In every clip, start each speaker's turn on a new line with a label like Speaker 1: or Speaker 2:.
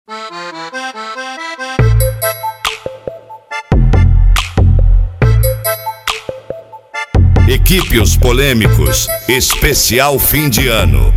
Speaker 1: Equipe Os Polêmicos, especial fim de ano.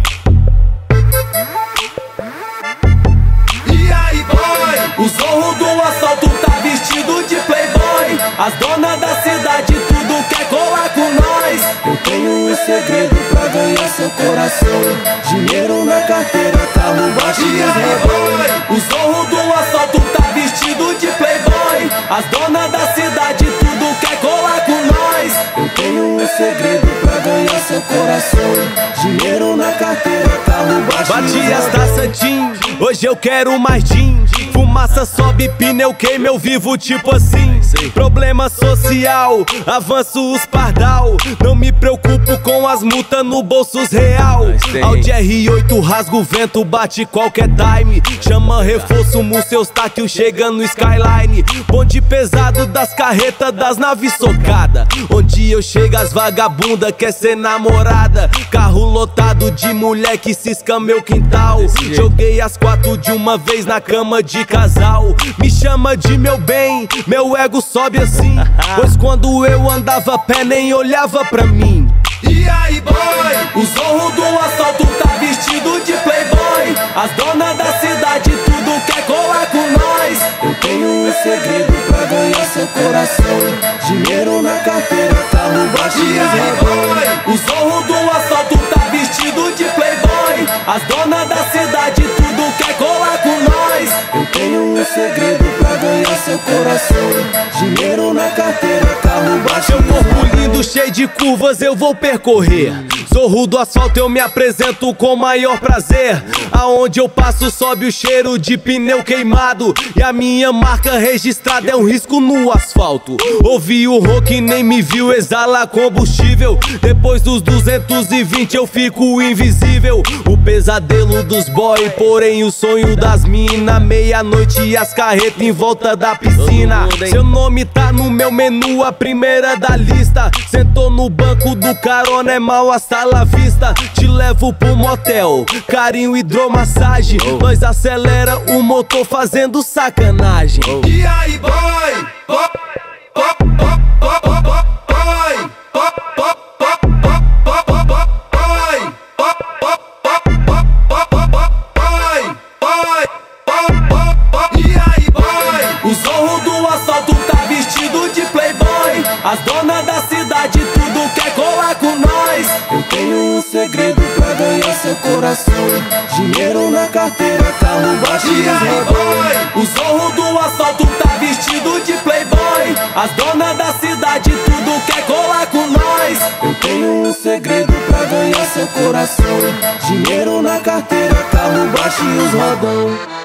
Speaker 2: E aí, boy? O zorro do assalto tá vestido de playboy. As donas da cidade tudo quer colar com nós. Eu tenho um segredo pra ganhar seu coração: dinheiro na carteira, carro baixo e aí, boy? O zorro do assalto tá vestido de playboy. As donas da cidade tudo quer colar com nós. Eu tenho um segredo pra ganhar seu coração: dinheiro na carteira, carro baixo.
Speaker 3: Bati as taças Tim, hoje eu quero mais gin. Fumaça sobe, pneu queima, eu vivo tipo assim. Problema social, avanço os pardal. Não me preocupo com as multas no bolsos real. Audi R8 rasga o vento, bate qualquer time. Chama reforço, seus táquil chega no skyline. Bonde pesado das carretas, das naves socada. Onde eu chego as vagabunda quer ser namorada. Carro lotado de mulher que cisca meu quintal. Joguei as 4 de uma vez na cama de casal. Me chama de meu bem, meu ego sobe assim. Pois quando eu andava a pé nem olhava pra mim.
Speaker 2: E aí, boy? O zorro do assalto tá vestido de playboy. As donas da cidade tudo quer colar com nós. Eu tenho um segredo pra ganhar seu coração: dinheiro na carteira, carro baixo e aí, boy? O zorro do assalto tá vestido de playboy. As donas da cidade tudo quer colar com nós. Eu tenho um segredo pra ganhar seu coração: dinheiro na carteira, carro baixo.
Speaker 3: Seu corpo lindo, cheio de curvas, eu vou percorrer. Zorro do asfalto, eu me apresento com maior prazer. Aonde eu passo sobe o cheiro de pneu queimado. E a minha marca registrada é um risco no asfalto. Ouvi o rock, nem me viu, exala combustível. Depois dos 220 eu fico invisível. O pesadelo dos boy, porém o sonho das mina. Meia-noite e as carretas em volta da piscina. Seu nome tá no meu menu, a primeira da lista. Sentou no banco do carona, é mal hasta la vista. Te levo pro motel, carinho, hidromassagem. Nós acelera o motor fazendo sacanagem.
Speaker 2: E aí, boy? O zorro do assalto tá vestido de playboy. As donas da cidade tudo quer colar com nós. Eu tenho um segredo pra ganhar seu coração: dinheiro na carteira, carro baixo e aí, boy? O zorro do assalto tá vestido de playboy. As donas da cidade tudo quer colar com nós. Eu tenho um segredo pra ganhar seu coração: dinheiro na carteira, carro baixo e os rodão.